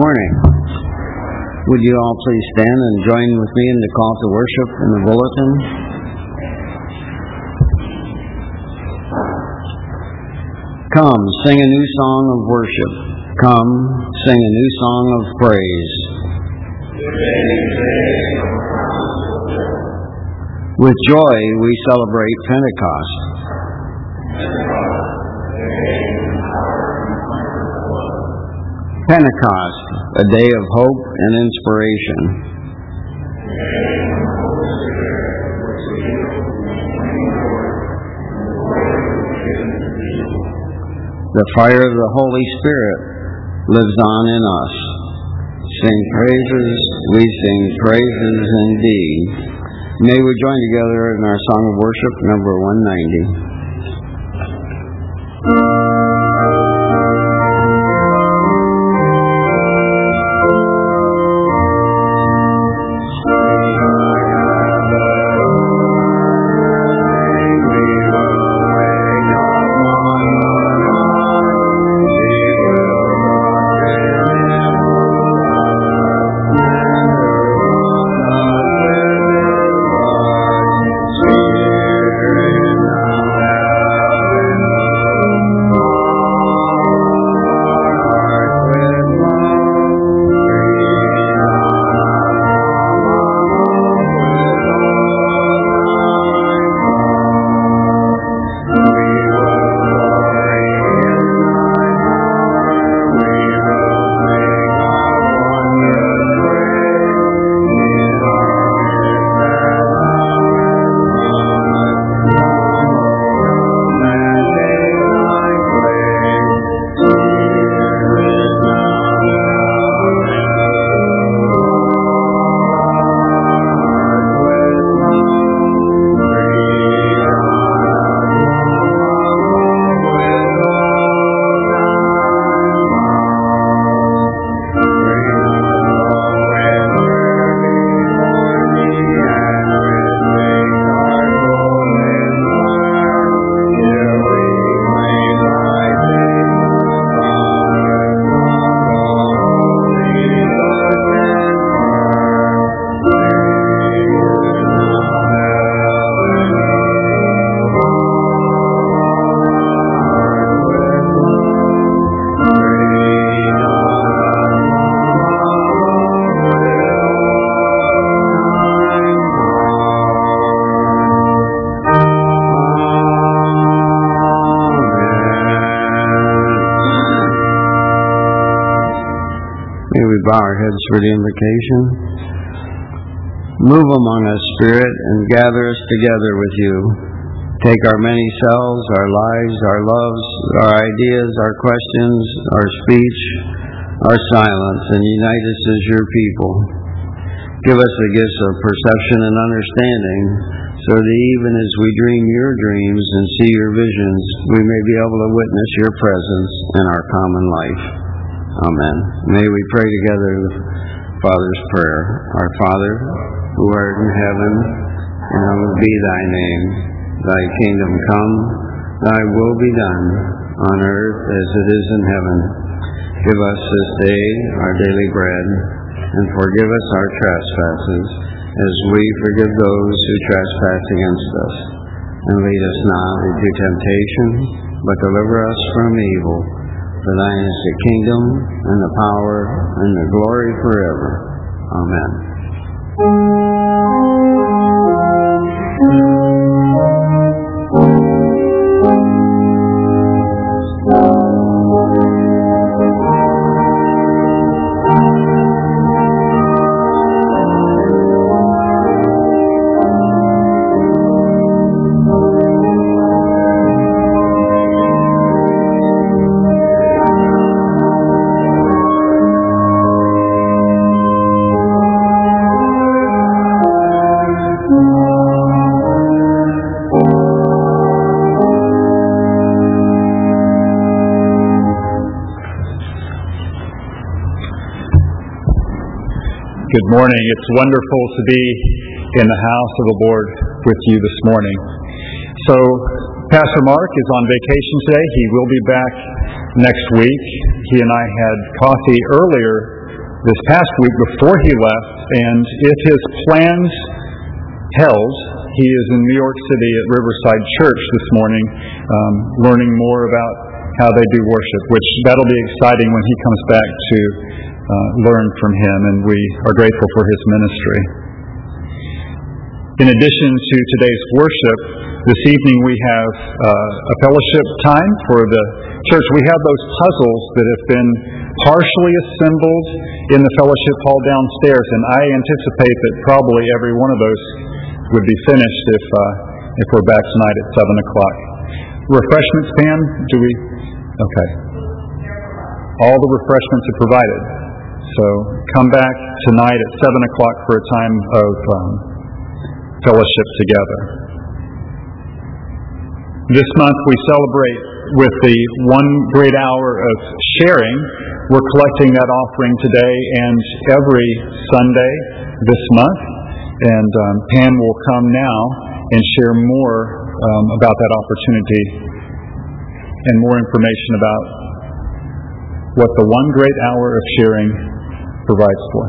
morning. Would you all please stand and join with me in the call to worship in the bulletin? Come, sing a new song of worship. Come, sing a new song of praise. With joy we celebrate Pentecost. Pentecost, a day of hope and inspiration. The fire of the Holy Spirit lives on in us. Sing praises, we sing praises indeed. May we join together in our song of worship, number 190. Bow our heads for the invocation. Move among us, Spirit, and gather us together with you. Take our many selves, our lives, our loves, our ideas, our questions, our speech, our silence, and unite us as your people. Give us the gifts of perception and understanding, so that even as we dream your dreams and see your visions, we may be able to witness your presence in our common life. Amen. May we pray together the Father's prayer. Our Father, who art in heaven, hallowed be thy name. Thy kingdom come, thy will be done, on earth as it is in heaven. Give us this day our daily bread, and forgive us our trespasses, as we forgive those who trespass against us. And lead us not into temptation, but deliver us from evil. For thine is the kingdom, and the power, and the glory forever. Amen. Good morning. It's wonderful to be in the house of the Lord with you this morning. So, Pastor Mark is on vacation today. He will be back next week. He and I had coffee earlier this past week before he left, and if his plans held, he is in New York City at Riverside Church this morning, learning more about how they do worship, which that'll be exciting when he comes back to learn from him, and we are grateful for his ministry. In addition to today's worship, this evening we have a fellowship time for the church. We have those puzzles that have been partially assembled in the fellowship hall downstairs, and I anticipate that probably every one of those would be finished if we're back tonight at 7 o'clock. Refreshments, Pam? Do we? Okay. All the refreshments are provided. So come back tonight at 7 o'clock for a time of fellowship together. This month we celebrate with the one great hour of sharing. We're collecting that offering today and every Sunday this month. And Pam will come now and share more about that opportunity and more information about what the one great hour of sharing provides for.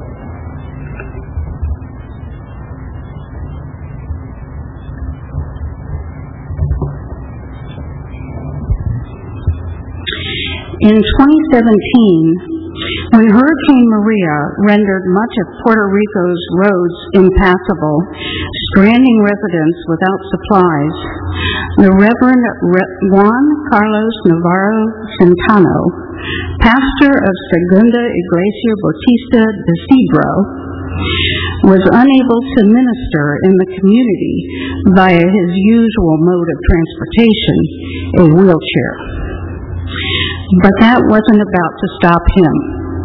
In 2017, when Hurricane Maria rendered much of Puerto Rico's roads impassable, stranding residents without supplies, the Reverend Juan Carlos Navarro Centeno, pastor of Segunda Iglesia Bautista de Cedro, was unable to minister in the community via his usual mode of transportation, a wheelchair. But that wasn't about to stop him.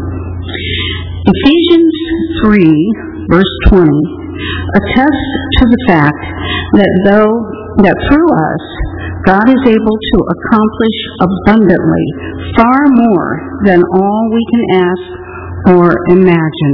Ephesians 3, verse 20, attests to the fact that through us, God is able to accomplish abundantly far more than all we can ask or imagine.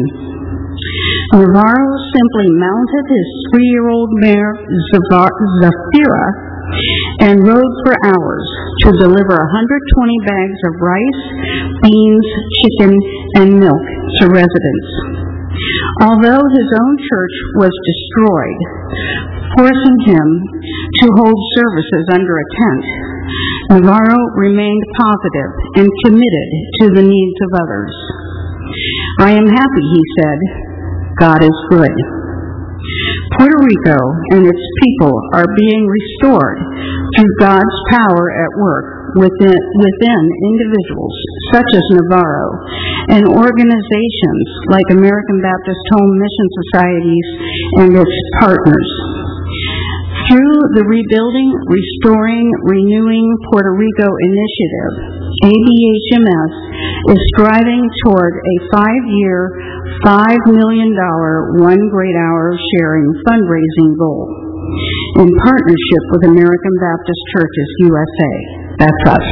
Navarro simply mounted his 3-year-old mare, Zafira, and rode for hours to deliver 120 bags of rice, beans, chicken, and milk to residents. Although his own church was destroyed, forcing him to hold services under a tent, Navarro remained positive and committed to the needs of others. I am happy, he said. God is good. Puerto Rico and its people are being restored through God's power at work within individuals such as Navarro and organizations like American Baptist Home Mission Societies and its partners. Through the Rebuilding, Restoring, Renewing Puerto Rico initiative, ABHMS is striving toward a 5-year, $5 million one great hour sharing fundraising goal in partnership with American Baptist Churches USA. That's us.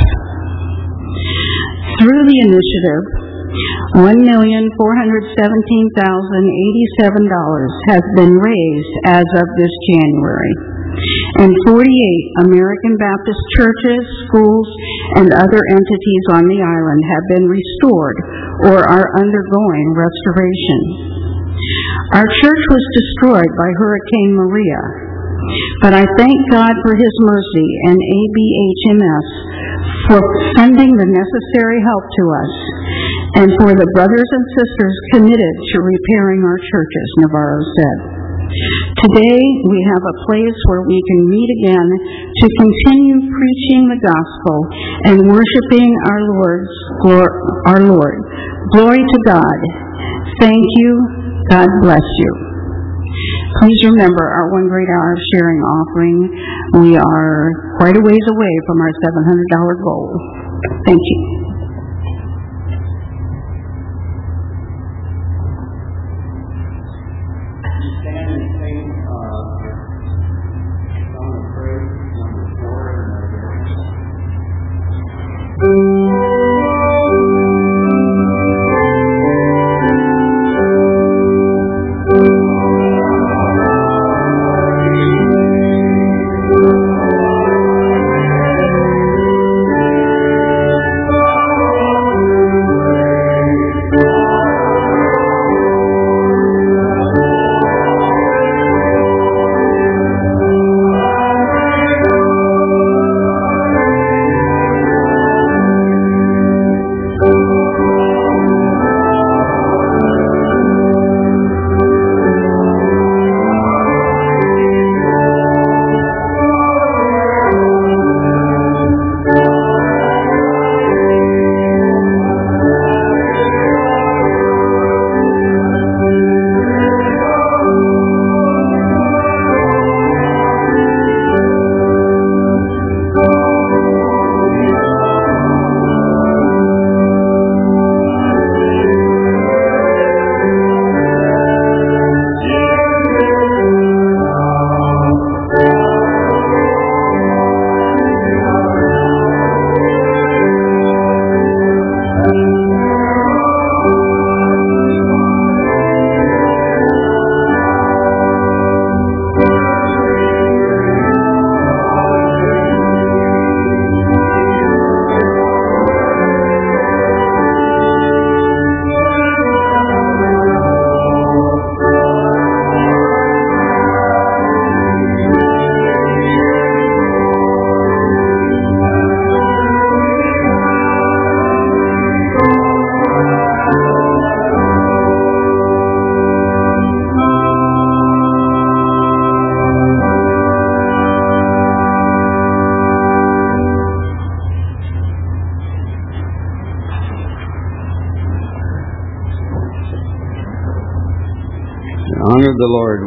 Through the initiative, $1,417,087 has been raised as of this January, and 48 American Baptist churches, schools, and other entities on the island have been restored or are undergoing restoration. Our church was destroyed by Hurricane Maria, but I thank God for His mercy and ABHMS for funding the necessary help to us and for the brothers and sisters committed to repairing our churches, Navarro said. Today, we have a place where we can meet again to continue preaching the gospel and worshiping our Lord. Glory to God. Thank you. God bless you. Please remember our one great hour of sharing offering. We are quite a ways away from our $700 goal. Thank you.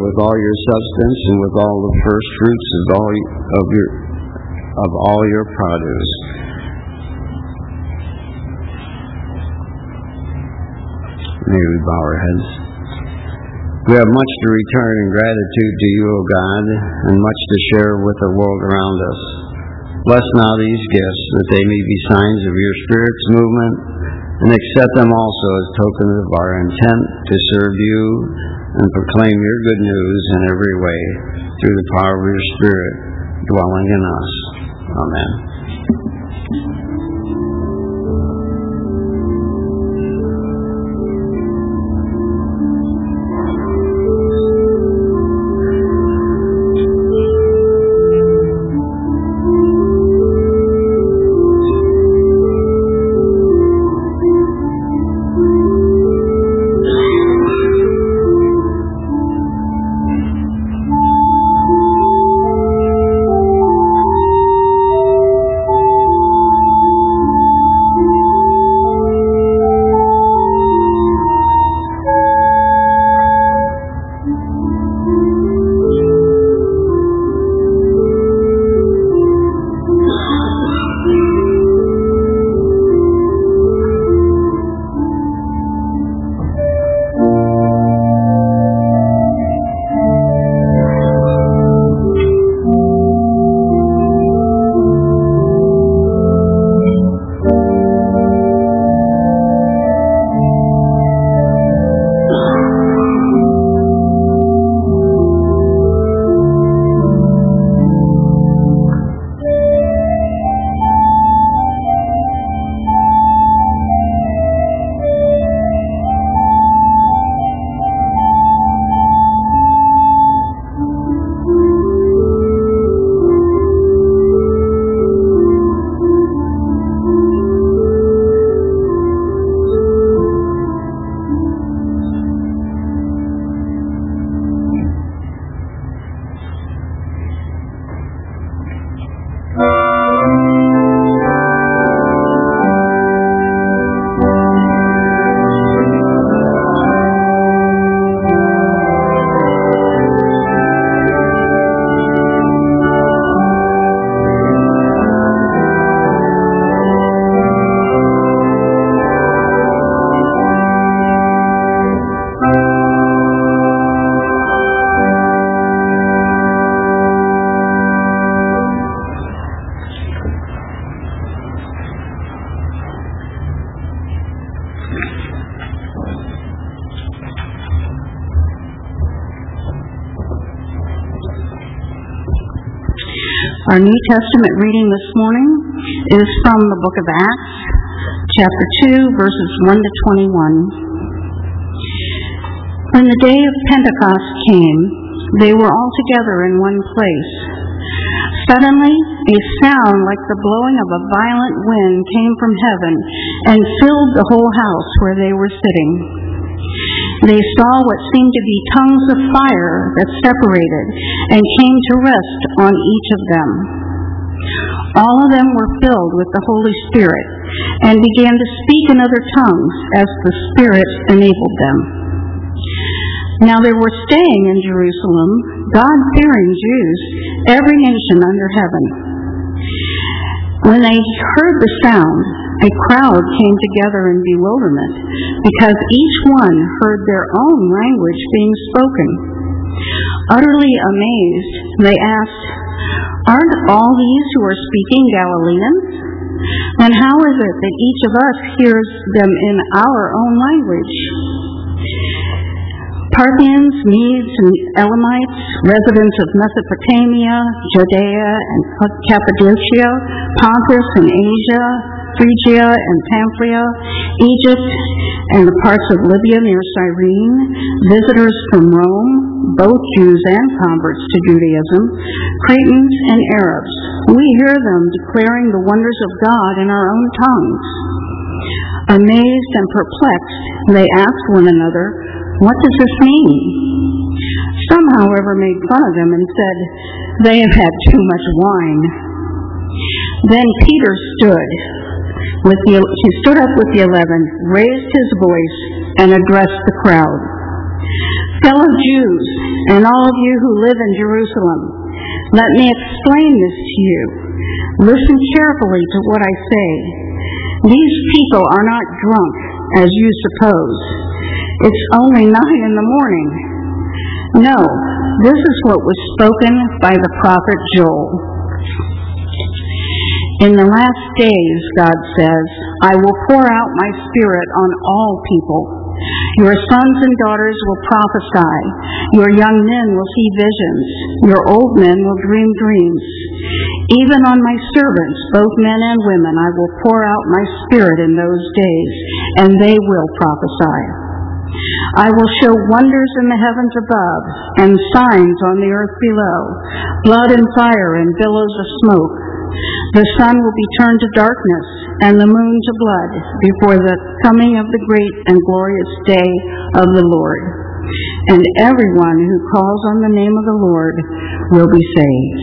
with all your substance and with all the first fruits of all your produce. May we bow our heads. We have much to return in gratitude to you, O God, and much to share with the world around us. Bless now these gifts, that they may be signs of your Spirit's movement, and accept them also as tokens of our intent to serve you and proclaim your good news in every way through the power of your Spirit dwelling in us. Amen. Our New Testament reading this morning is from the book of Acts, chapter 2, verses 1 to 21. When the day of Pentecost came, they were all together in one place. Suddenly, a sound like the blowing of a violent wind came from heaven and filled the whole house where they were sitting. They saw what seemed to be tongues of fire that separated and came to rest on each of them. All of them were filled with the Holy Spirit and began to speak in other tongues as the Spirit enabled them. Now there were staying in Jerusalem God-fearing Jews, every nation under heaven. When they heard the sound, a crowd came together in bewilderment, because each one heard their own language being spoken. Utterly amazed, they asked, "Aren't all these who are speaking Galileans? Then how is it that each of us hears them in our own language?" Parthians, Medes, and Elamites, residents of Mesopotamia, Judea and Cappadocia, Pontus and Asia, Phrygia and Pamphylia, Egypt and the parts of Libya near Cyrene, visitors from Rome, both Jews and converts to Judaism, Cretans and Arabs. We hear them declaring the wonders of God in our own tongues. Amazed and perplexed, they asked one another, "What does this mean?" Some, however, made fun of them and said, "They have had too much wine." Then Peter stood up with the 11, raised his voice, and addressed the crowd. Fellow Jews, and all of you who live in Jerusalem, let me explain this to you. Listen carefully to what I say. These people are not drunk, as you suppose. It's only 9 a.m. No, this is what was spoken by the prophet Joel. In the last days, God says, I will pour out my Spirit on all people. Your sons and daughters will prophesy. Your young men will see visions. Your old men will dream dreams. Even on my servants, both men and women, I will pour out my Spirit in those days, and they will prophesy. I will show wonders in the heavens above, and signs on the earth below, blood and fire and billows of smoke. The sun will be turned to darkness, and the moon to blood, before the coming of the great and glorious day of the Lord. And everyone who calls on the name of the Lord will be saved.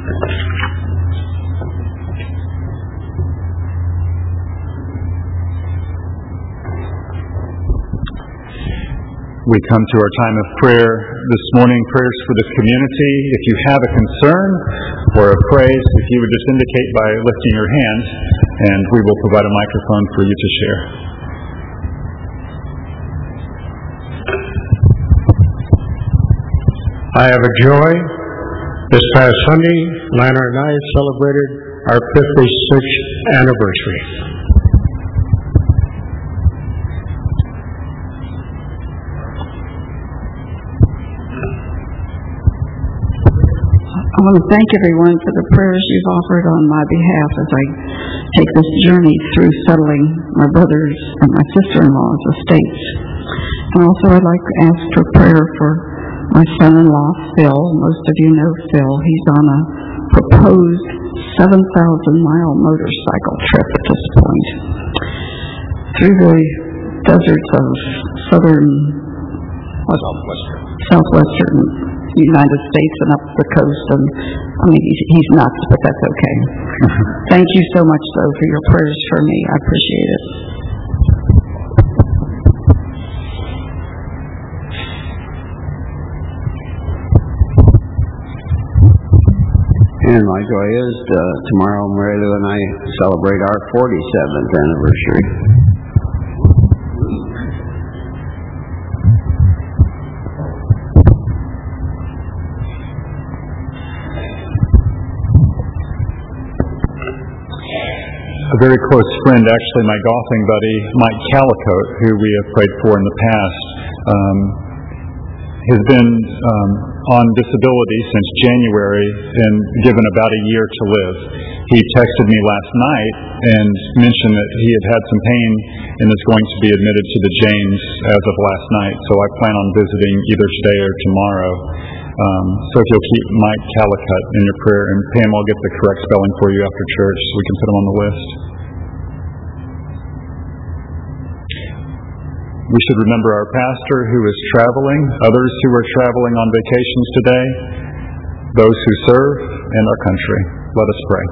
We come to our time of prayer this morning, prayers for the community. If you have a concern or a praise, if you would just indicate by lifting your hand, and we will provide a microphone for you to share. I have a joy. This past Sunday, Lana and I celebrated our 56th anniversary. I want to thank everyone for the prayers you've offered on my behalf as I take this journey through settling my brother's and my sister-in-law's estates. And also I'd like to ask for prayer for my son-in-law, Phil. Most of you know Phil. He's on a proposed 7,000-mile motorcycle trip at this point through the deserts of southwestern United States and up the coast, and he's nuts, but that's okay. Thank you so much, though, for your prayers for me. I appreciate it. And my joy is tomorrow Mary Lou and I celebrate our 47th anniversary. A very close friend, actually my golfing buddy, Mike Calicote, who we have prayed for in the past, has been on disability since January and given about a year to live. He texted me last night and mentioned that he had had some pain and is going to be admitted to the James as of last night, so I plan on visiting either today or tomorrow. So if you'll keep Mike Calicut in your prayer, and Pam, I'll get the correct spelling for you after church so we can put him on the list. We should remember our pastor who is traveling, others who are traveling on vacations today, those who serve, and our country. Let us pray.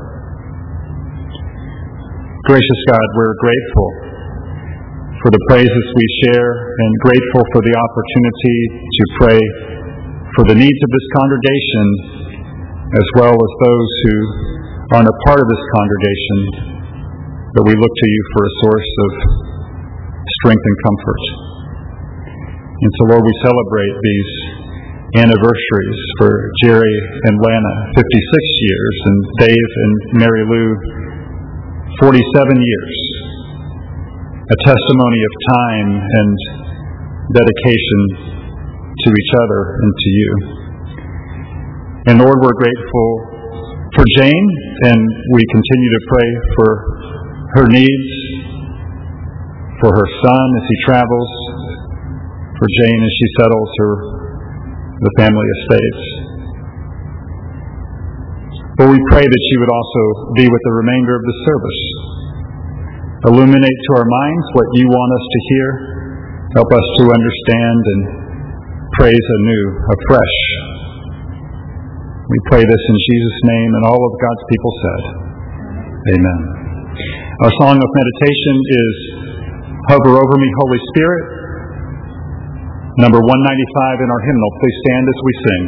Gracious God, we're grateful for the praises we share and grateful for the opportunity to pray for the needs of this congregation, as well as those who aren't a part of this congregation, that we look to you for a source of strength and comfort. And so, Lord, we celebrate these anniversaries for Jerry and Lana, 56 years, and Dave and Mary Lou, 47 years. A testimony of time and dedication to each other and to you. And Lord, we're grateful for Jane, and we continue to pray for her needs, for her son as he travels, for Jane as she settles the family estates. But we pray that you would also be with the remainder of the service. Illuminate to our minds what you want us to hear. Help us to understand and praise anew, afresh. We pray this in Jesus' name, and all of God's people said, Amen. Our song of meditation is Hover Over Me, Holy Spirit. Number 195 in our hymnal. Please stand as we sing.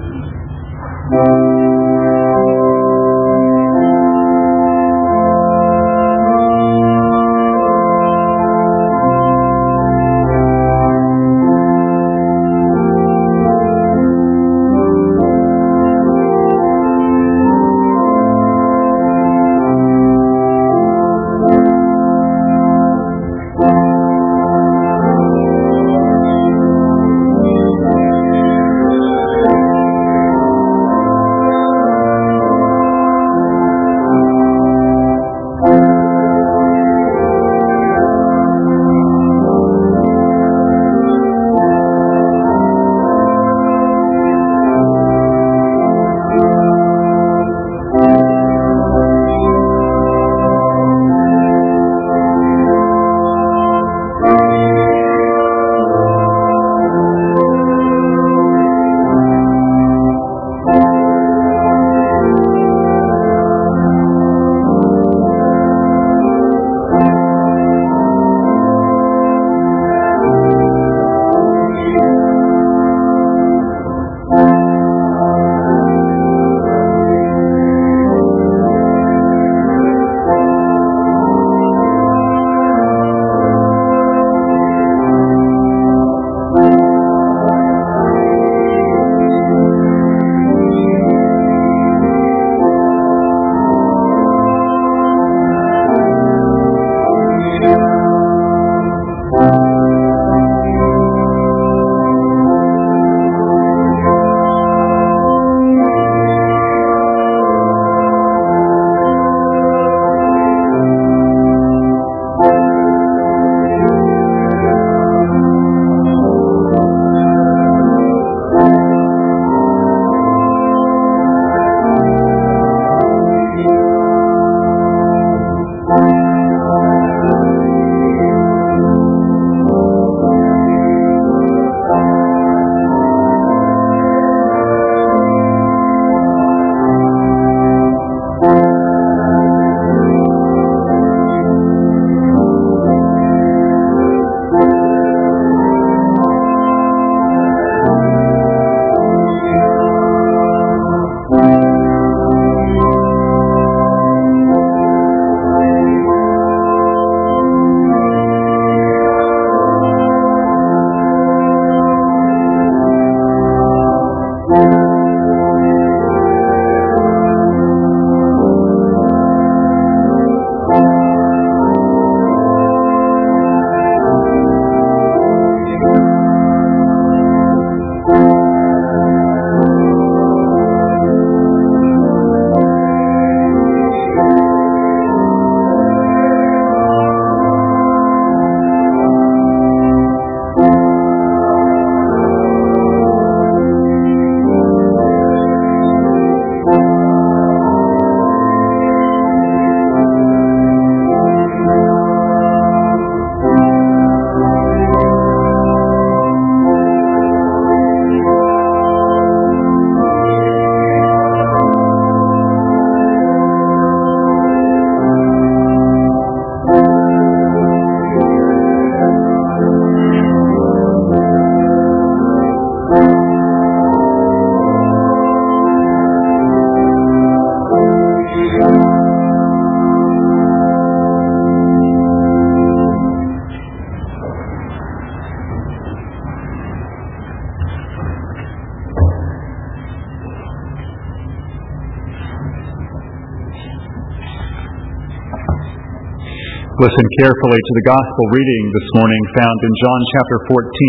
Listen carefully to the gospel reading this morning found in John chapter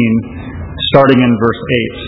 14, starting in verse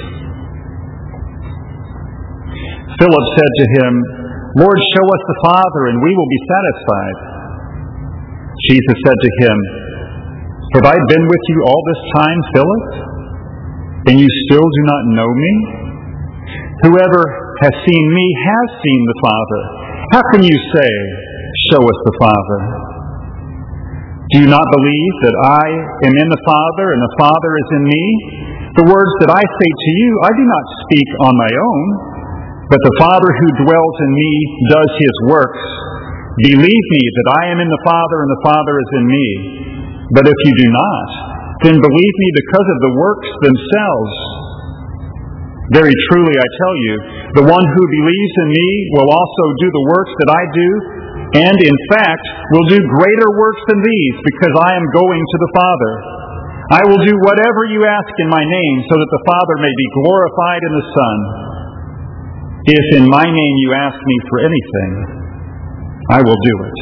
8. Philip said to him, "Lord, show us the Father, and we will be satisfied." Jesus said to him, "Have I been with you all this time, Philip, and you still do not know me? Whoever has seen me has seen the Father. How can you say, 'Show us the Father'? Do you not believe that I am in the Father and the Father is in me? The words that I say to you, I do not speak on my own, but the Father who dwells in me does His works. Believe me that I am in the Father and the Father is in me. But if you do not, then believe me because of the works themselves. Very truly I tell you, the one who believes in me will also do the works that I do, and in fact will do greater works than these, because I am going to the Father. I will do whatever you ask in my name, so that the Father may be glorified in the Son. If in my name you ask me for anything, I will do it.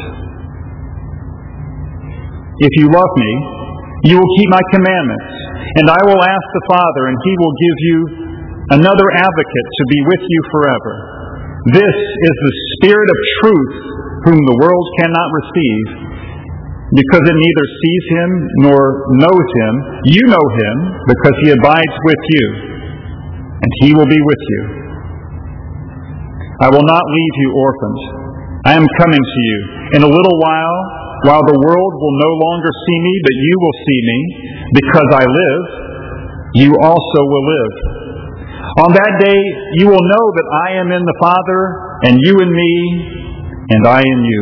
If you love me, you will keep my commandments, and I will ask the Father, and he will give you another advocate to be with you forever. This is the Spirit of truth, whom the world cannot receive, because it neither sees him nor knows him. You know him, because he abides with you, and he will be with you. I will not leave you orphans. I am coming to you. In a little while the world will no longer see me, but you will see me. Because I live, you also will live. On that day you will know that I am in the Father, and you in me, and I in you.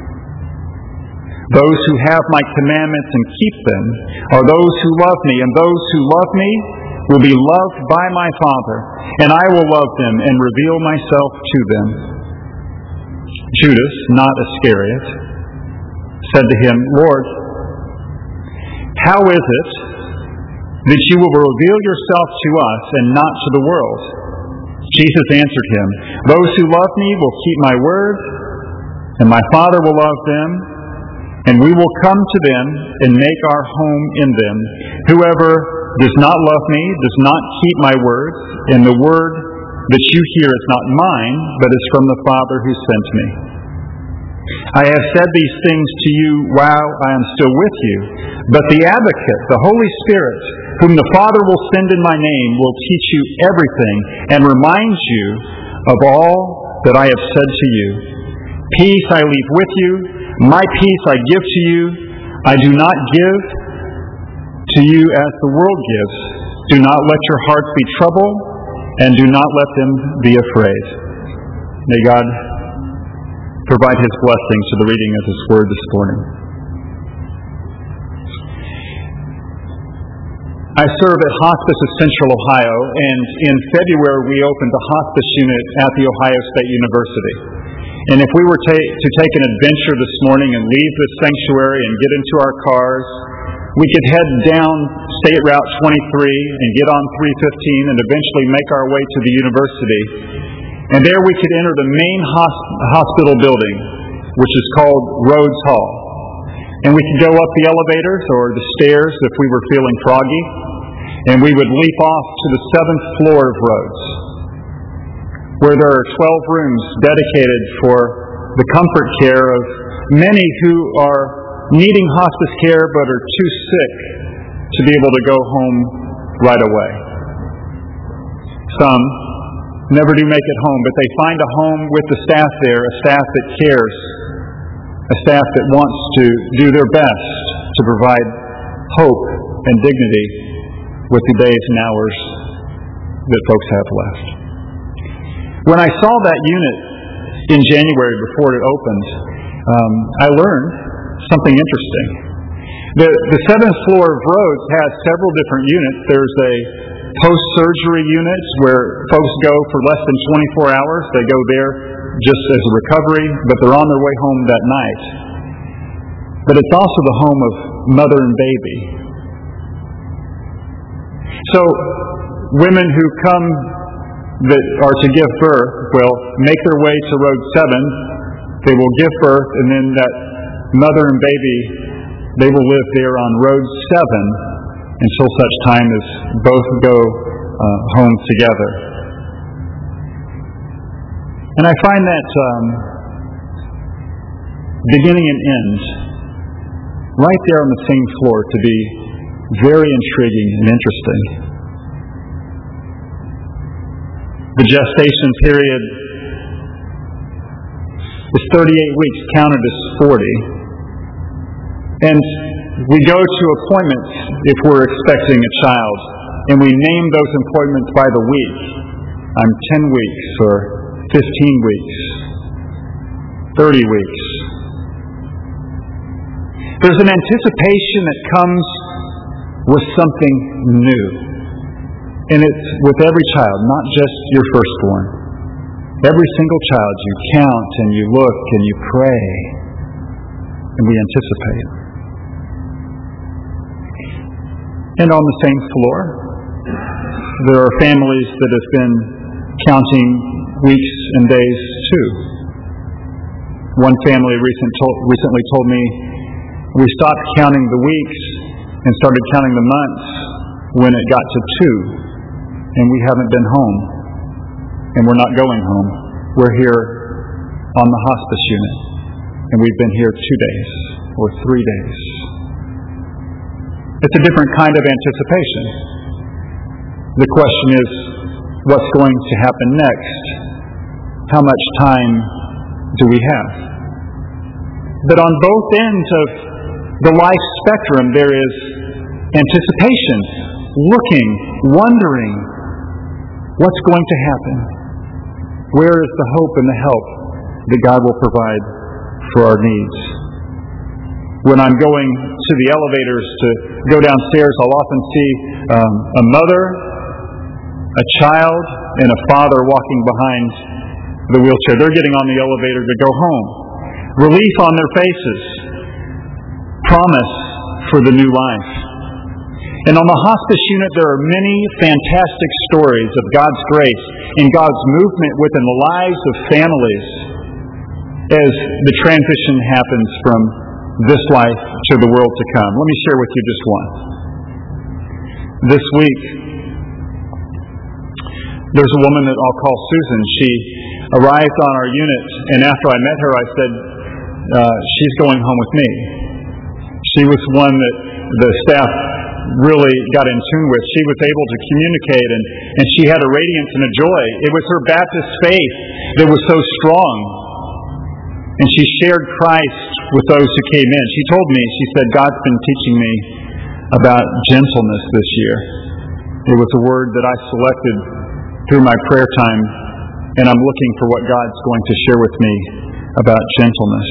Those who have my commandments and keep them are those who love me, and those who love me will be loved by my Father, and I will love them and reveal myself to them. Judas, not Iscariot, said to him, Lord, how is it that you will reveal yourself to us and not to the world? Jesus answered him, those who love me will keep my word, and my Father will love them, and we will come to them and make our home in them. Whoever does not love me does not keep my words, and the word that you hear is not mine, but is from the Father who sent me. I have said these things to you while I am still with you, but the Advocate, the Holy Spirit, whom the Father will send in my name, will teach you everything and remind you of all that I have said to you. Peace I leave with you, my peace I give to you. I do not give to you as the world gives. Do not let your hearts be troubled, and do not let them be afraid. May God provide his blessing to the reading of his word this morning. I serve at Hospice of Central Ohio, and in February we opened the hospice unit at The Ohio State University. And if we were to take an adventure this morning and leave this sanctuary and get into our cars, we could head down State Route 23 and get on 315 and eventually make our way to the university. And there we could enter the main hospital building, which is called Rhodes Hall. And we could go up the elevators or the stairs if we were feeling froggy, and we would leap off to the 7th floor of Rhodes, where there are 12 rooms dedicated for the comfort care of many who are needing hospice care but are too sick to be able to go home right away. Some never do make it home, but they find a home with the staff there, a staff that cares, a staff that wants to do their best to provide hope and dignity with the days and hours that folks have left. When I saw that unit in January before it opened, I learned something interesting. The 7th floor of Rhodes has several different units. There's a post-surgery unit where folks go for less than 24 hours. They go there just as a recovery, but they're on their way home that night. But it's also the home of mother and baby. So women who come that are to give birth will make their way to Rhodes 7. They will give birth, and then that mother and baby, they will live there on Rhodes 7 until such time as both go home together. And I find that beginning and end right there on the same floor to be very intriguing and interesting. The gestation period is 38 weeks, counted as 40. And we go to appointments if we're expecting a child, and we name those appointments by the week. I'm 10 weeks, or 15 weeks, 30 weeks. There's an anticipation that comes was something new. And it's with every child, not just your firstborn. Every single child you count and you look and you pray and we anticipate. And on the same floor, there are families that have been counting weeks and days too. One family recently told me, we stopped counting the weeks and started counting the months when it got to 2, and we haven't been home, and we're not going home. We're here on the hospice unit, and we've been here 2 days or 3 days. It's a different kind of anticipation. The question is, what's going to happen next? How much time do we have? But on both ends of the life spectrum, there is anticipation, looking, wondering, what's going to happen? Where is the hope and the help that God will provide for our needs? When I'm going to the elevators to go downstairs, I'll often see a mother, a child, and a father walking behind the wheelchair. They're getting on the elevator to go home. Relief on their faces. Promise for the new life. And on the hospice unit, there are many fantastic stories of God's grace and God's movement within the lives of families as the transition happens from this life to the world to come. Let me share with you just one. This week, there's a woman that I'll call Susan. She arrived on our unit, and after I met her, I said, she's going home with me. She was one that the staff really got in tune with. She was able to communicate, and she had a radiance and a joy. It was her Baptist faith that was so strong. And she shared Christ with those who came in. She told me, she said, God's been teaching me about gentleness this year. It was a word that I selected through my prayer time, and I'm looking for what God's going to share with me about gentleness.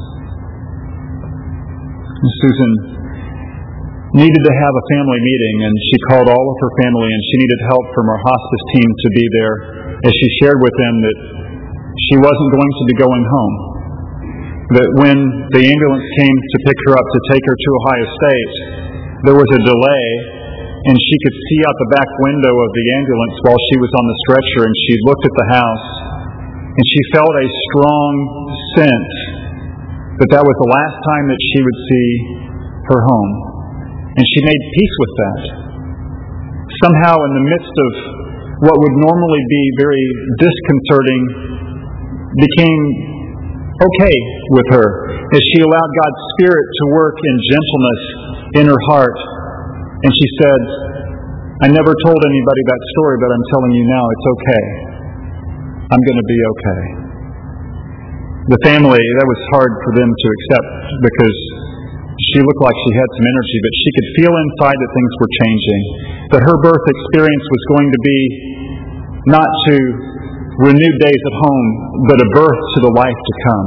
And Susan needed to have a family meeting, and she called all of her family, and she needed help from our hospice team to be there as she shared with them that she wasn't going to be going home. That when the ambulance came to pick her up to take her to Ohio State, there was a delay, and she could see out the back window of the ambulance while she was on the stretcher, and she looked at the house, and she felt a strong sense that that was the last time that she would see her home. And she made peace with that. Somehow in the midst of what would normally be very disconcerting became okay with her as she allowed God's Spirit to work in gentleness in her heart. And she said, I never told anybody that story, but I'm telling you now, it's okay. I'm going to be okay. The family, that was hard for them to accept because she looked like she had some energy, but she could feel inside that things were changing. That her birth experience was going to be not to renewed days at home, but a birth to the life to come.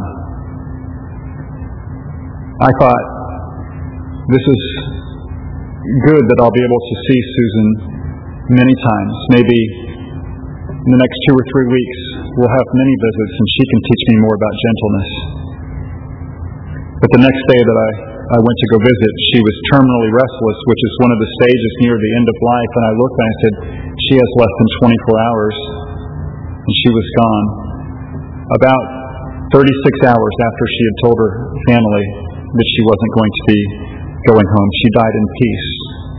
I thought, this is good that I'll be able to see Susan many times. Maybe in the next 2 or 3 weeks, we'll have many visits and she can teach me more about gentleness. But the next day that I went to go visit, she was terminally restless, which is one of the stages near the end of life. And I looked and I said, she has less than 24 hours. And she was gone. About 36 hours after she had told her family that she wasn't going to be going home, she died in peace.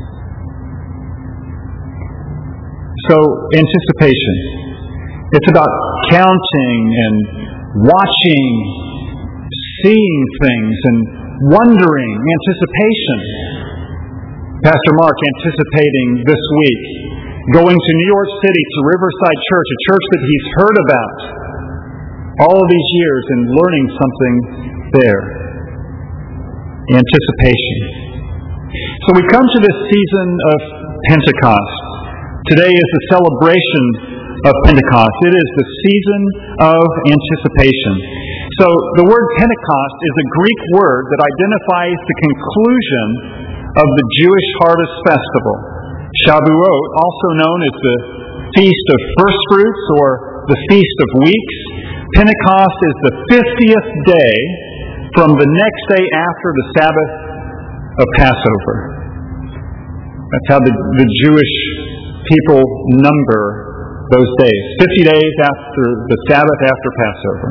So, anticipation. It's about counting and watching, seeing things and wondering, anticipation. Pastor Mark anticipating this week going to New York City to Riverside Church, a church that he's heard about all of these years, and learning something there. Anticipation. So we come to this season of Pentecost. Today is the celebration of Pentecost. It is the season of anticipation. So the word Pentecost is a Greek word that identifies the conclusion of the Jewish harvest festival. Shavuot, also known as the Feast of First Fruits or the Feast of Weeks. Pentecost is the 50th day from the next day after the Sabbath of Passover. That's how the Jewish people number those days. 50 days after the Sabbath after Passover.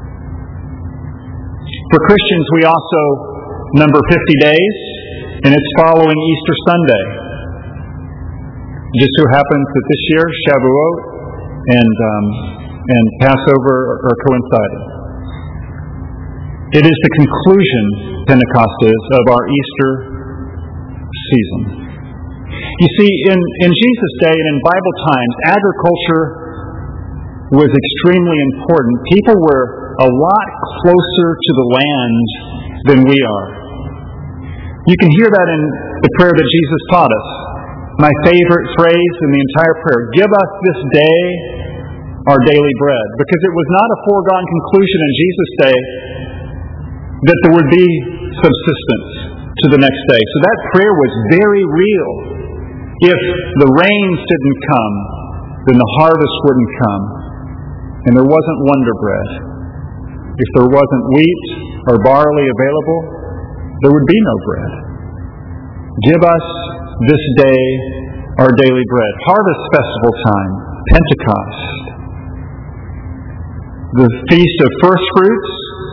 For Christians, we also number 50 days, and it's following Easter Sunday. It just so happens that this year, Shavuot and Passover are coinciding. It is the conclusion, Pentecost is, of our Easter season. You see, in Jesus' day and in Bible times, agriculture was extremely important. People were a lot closer to the land than we are. You can hear that in the prayer that Jesus taught us. My favorite phrase in the entire prayer, give us this day our daily bread. Because it was not a foregone conclusion in Jesus' day that there would be subsistence to the next day. So that prayer was very real. If the rains didn't come, then the harvest wouldn't come. And there wasn't Wonder Bread. If there wasn't wheat or barley available, there would be no bread. Give us this day our daily bread. Harvest festival time, Pentecost. The Feast of First Fruits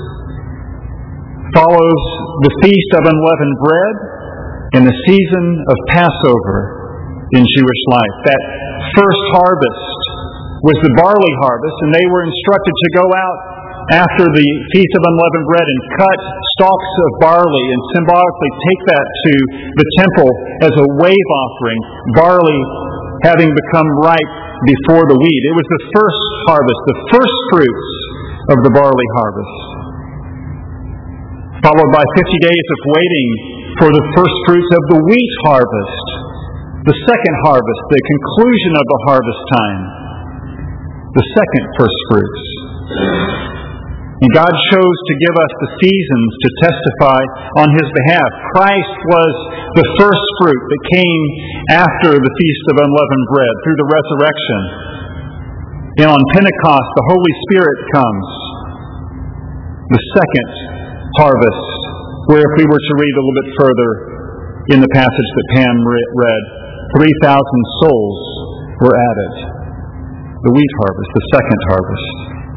follows the Feast of Unleavened Bread and the season of Passover in Jewish life. That first harvest was the barley harvest, and they were instructed to go out after the Feast of Unleavened Bread and cut stalks of barley and symbolically take that to the temple as a wave offering, barley having become ripe before the wheat. It was the first harvest, the first fruits of the barley harvest, followed by 50 days of waiting for the first fruits of the wheat harvest, the second harvest, the conclusion of the harvest time, the second first fruits. And God chose to give us the seasons to testify on His behalf. Christ was the first fruit that came after the Feast of Unleavened Bread through the resurrection. And on Pentecost, the Holy Spirit comes. The second harvest, where if we were to read a little bit further in the passage that Pam read, 3,000 souls were added. The wheat harvest, the second harvest.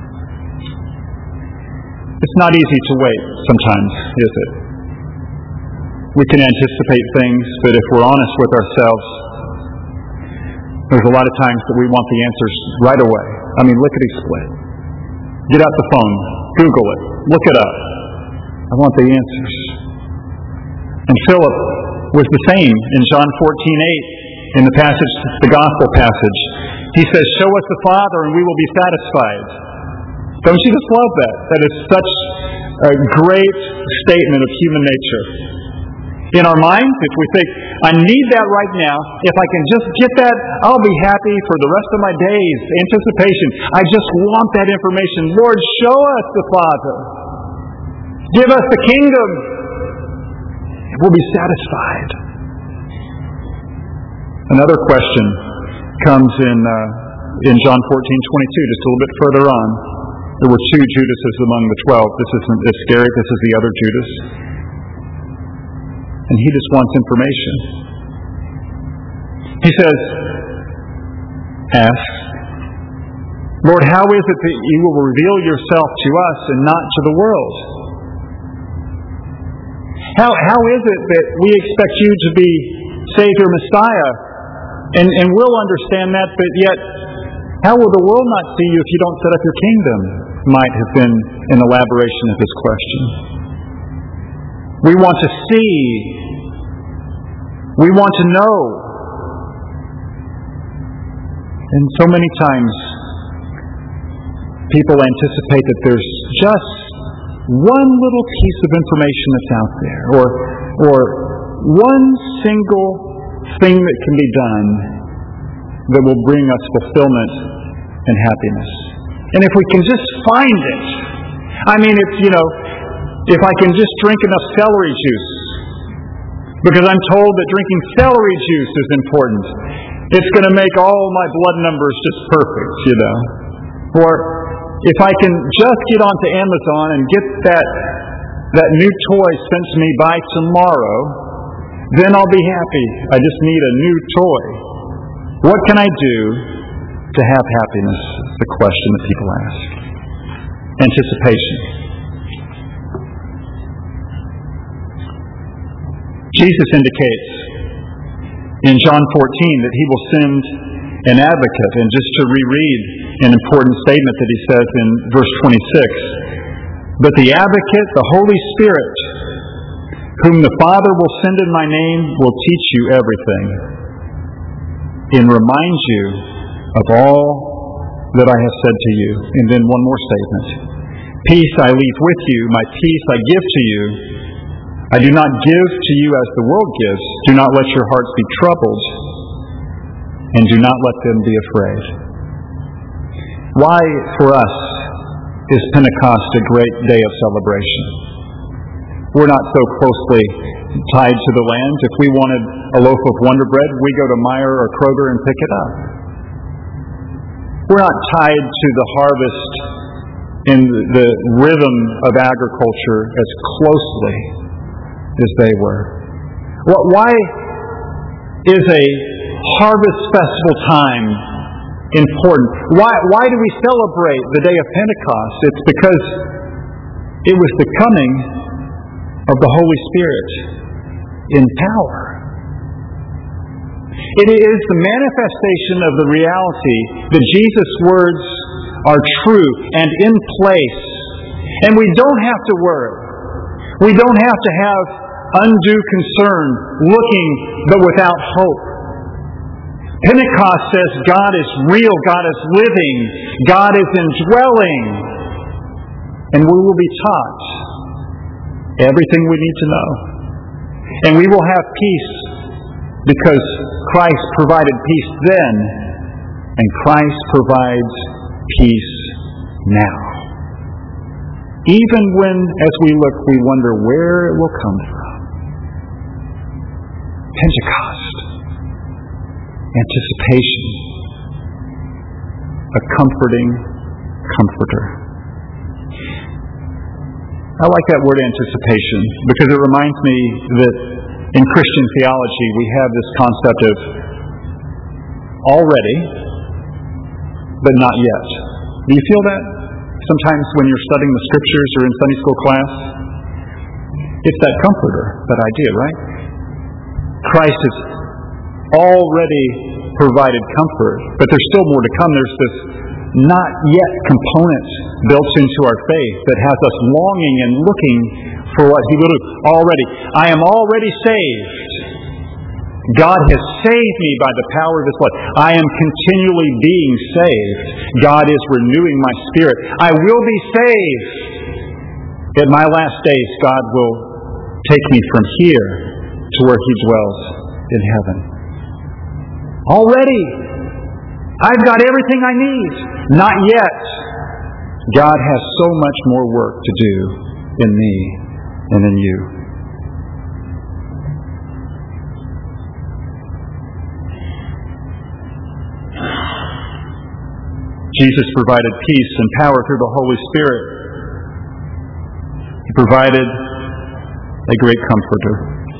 It's not easy to wait sometimes, is it? We can anticipate things, but if we're honest with ourselves, there's a lot of times that we want the answers right away. I mean, lickety-split. Get out the phone, Google it, look it up. I want the answers. And Philip was the same in John 14:8, in the passage, the gospel passage. He says, show us the Father and we will be satisfied. Don't you just love that? That is such a great statement of human nature. In our minds, if we think, I need that right now, if I can just get that, I'll be happy for the rest of my days. Anticipation. I just want that information. Lord, show us the Father. Give us the kingdom. We'll be satisfied. Another question comes in John 14:22, just a little bit further on. There were two Judases among the 12. This isn't Iscariot, this is the other Judas. And he just wants information. He says, ask, Lord, how is it that you will reveal yourself to us and not to the world? How is it that we expect you to be Savior, Messiah? And we'll understand that, but yet, how will the world not see you if you don't set up your kingdom? Might have been an elaboration of his question. We want to see. We want to know. And so many times, people anticipate that there's just one little piece of information that's out there, or one single thing that can be done that will bring us fulfillment and happiness. And if we can just find it, I mean, if I can just drink enough celery juice, Because I'm told that drinking celery juice is important. It's going to make all my blood numbers just perfect, you know. Or if I can just get onto Amazon and get that new toy sent to me by tomorrow, then I'll be happy. I just need a new toy. What can I do to have happiness? Is the question that people ask. Anticipation. Jesus indicates in John 14 that He will send an advocate. And just to reread an important statement that He says in verse 26, "But the advocate, the Holy Spirit, whom the Father will send in my name, will teach you everything, and remind you of all that I have said to you." And then one more statement. "Peace I leave with you, my peace I give to you. I do not give to you as the world gives. Do not let your hearts be troubled, and do not let them be afraid." Why, for us, is Pentecost a great day of celebration? We're not so closely tied to the land. If we wanted a loaf of Wonder Bread, we go to Meijer or Kroger and pick it up. We're not tied to the harvest and the rhythm of agriculture as closely as they were. Why is a harvest festival time important? Why do we celebrate the day of Pentecost? It's because it was the coming of the Holy Spirit in power. It is the manifestation of the reality that Jesus' words are true and in place. And we don't have to worry. We don't have to have undue concern, looking but without hope. Pentecost says God is real, God is living, God is indwelling, and we will be taught everything we need to know. And we will have peace because Christ provided peace then, and Christ provides peace now. Even when, as we look, we wonder where it will come from. Pentecost. Anticipation. A comforting comforter. I like that word anticipation because it reminds me that in Christian theology we have this concept of already, but not yet. Do you feel that? Sometimes when you're studying the Scriptures or in Sunday school class, it's that comforter, that idea, right? Christ has already provided comfort, but there's still more to come. There's this not yet component built into our faith that has us longing and looking for what He will do. Already. I am already saved. God has saved me by the power of His blood. I am continually being saved. God is renewing my spirit. I will be saved. At my last days, God will take me from here to where He dwells in heaven. Already, I've got everything I need. Not yet. God has so much more work to do in me and in you. Jesus provided peace and power through the Holy Spirit. He provided a great comforter.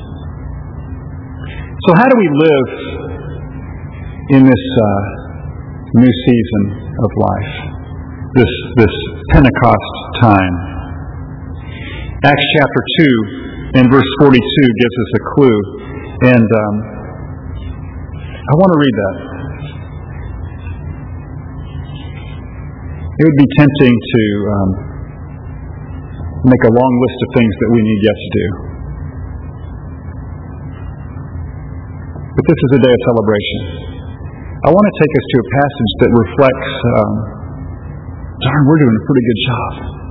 So how do we live in this new season of life? This Pentecost time. Acts chapter 2 and verse 42 gives us a clue. And I want to read that. It would be tempting to make a long list of things that we need yet to do. But this is a day of celebration. I want to take us to a passage that reflects, we're doing a pretty good job.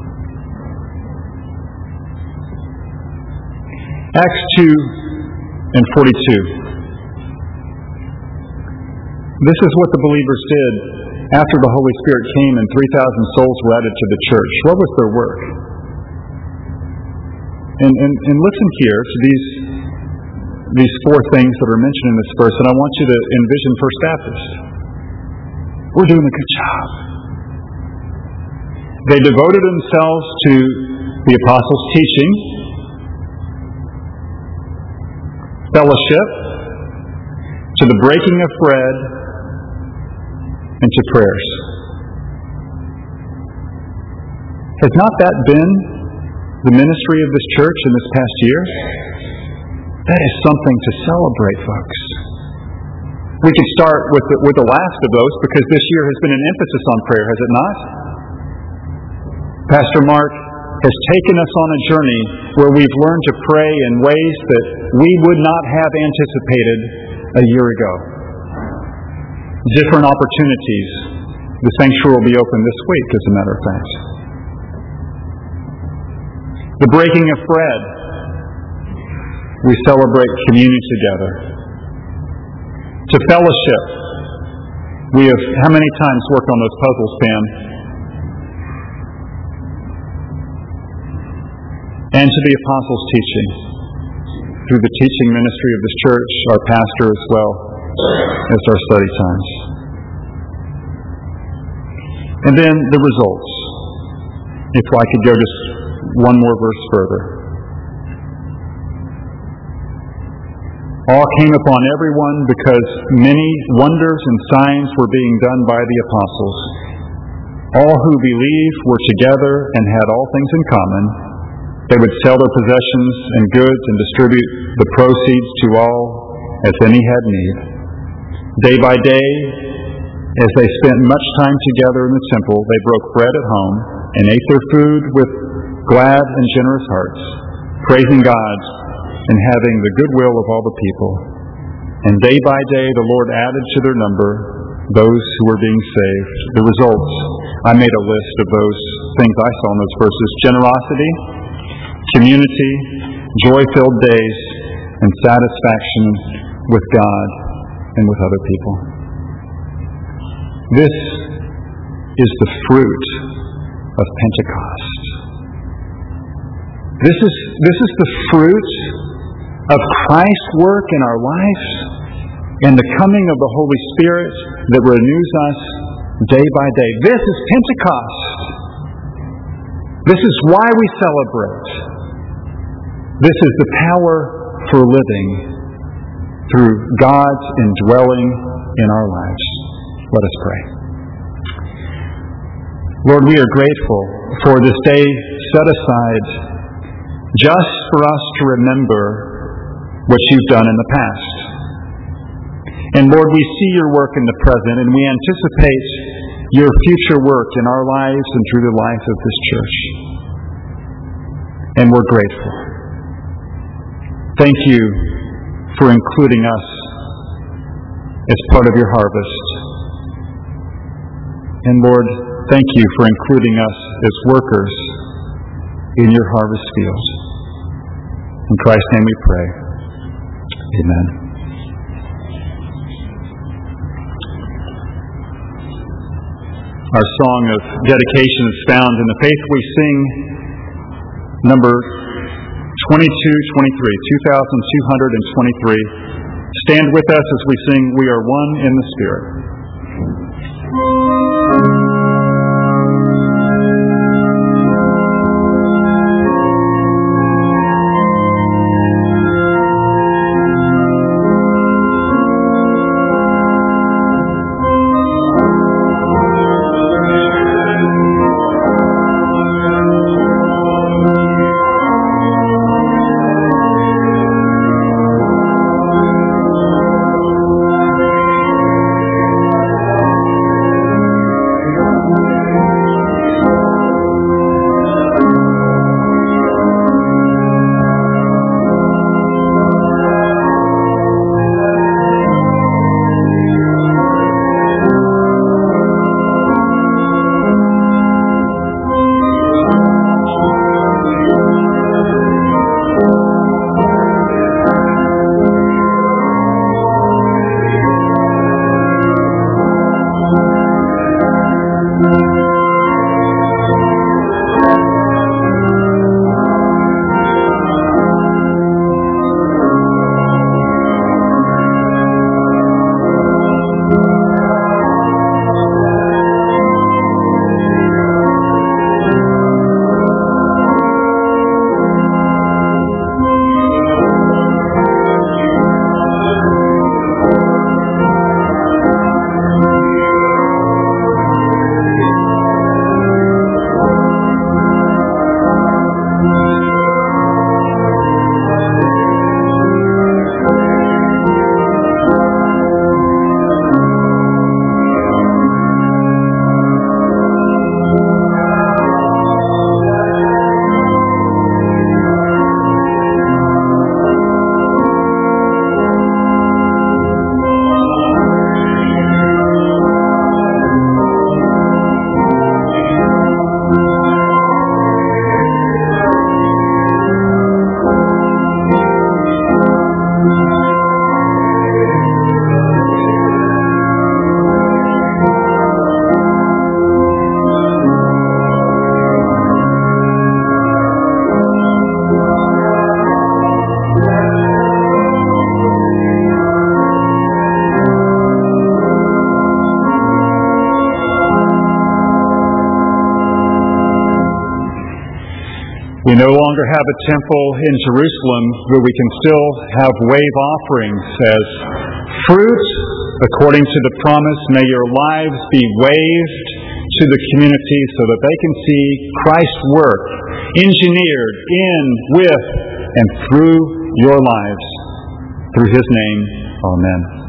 Acts 2 and 42. This is what the believers did after the Holy Spirit came and 3,000 souls were added to the church. What was their work? And listen here to these four things that are mentioned in this verse, and I want you to envision First Baptist. We're doing a good job. They devoted themselves to the apostles' teaching, fellowship, to the breaking of bread, and to prayers. Has not that been the ministry of this church in this past year? That is something to celebrate, folks. We could start with the last of those, because this year has been an emphasis on prayer, has it not? Pastor Mark has taken us on a journey where we've learned to pray in ways that we would not have anticipated a year ago. Different opportunities. The sanctuary will be open this week, as a matter of fact. The breaking of bread. We celebrate communion together. To fellowship. We have how many times worked on those puzzles, Pam? And to the apostles' teaching. Through the teaching ministry of this church, our pastor as well as our study times. And then the results. If I could go just one more verse further. All came upon everyone because many wonders and signs were being done by the apostles. All who believed were together and had all things in common. They would sell their possessions and goods and distribute the proceeds to all as any had need. Day by day, as they spent much time together in the temple, they broke bread at home and ate their food with glad and generous hearts, praising God and having the goodwill of all the people. And day by day the Lord added to their number those who were being saved. The results, I made a list of those things I saw in those verses. Generosity, community, joy-filled days, and satisfaction with God and with other people. This is the fruit of Pentecost. This is the fruit of Christ's work in our lives and the coming of the Holy Spirit that renews us day by day. This is Pentecost. This is why we celebrate. This is the power for living through God's indwelling in our lives. Let us pray. Lord, we are grateful for this day set aside just for us to remember what you've done in the past. And Lord, we see your work in the present, and we anticipate your future work in our lives and through the life of this church. And we're grateful. Thank you for including us as part of your harvest. And Lord, thank you for including us as workers in your harvest field. In Christ's name we pray. Amen. Our song of dedication is found in the Faith We Sing, number 2223, 2223. Stand with us as we sing, "We Are One in the Spirit." We no longer have a temple in Jerusalem, but we can still have wave offerings as fruit according to the promise. May your lives be waved to the community so that they can see Christ's work engineered in, with, and through your lives. Through His name, amen.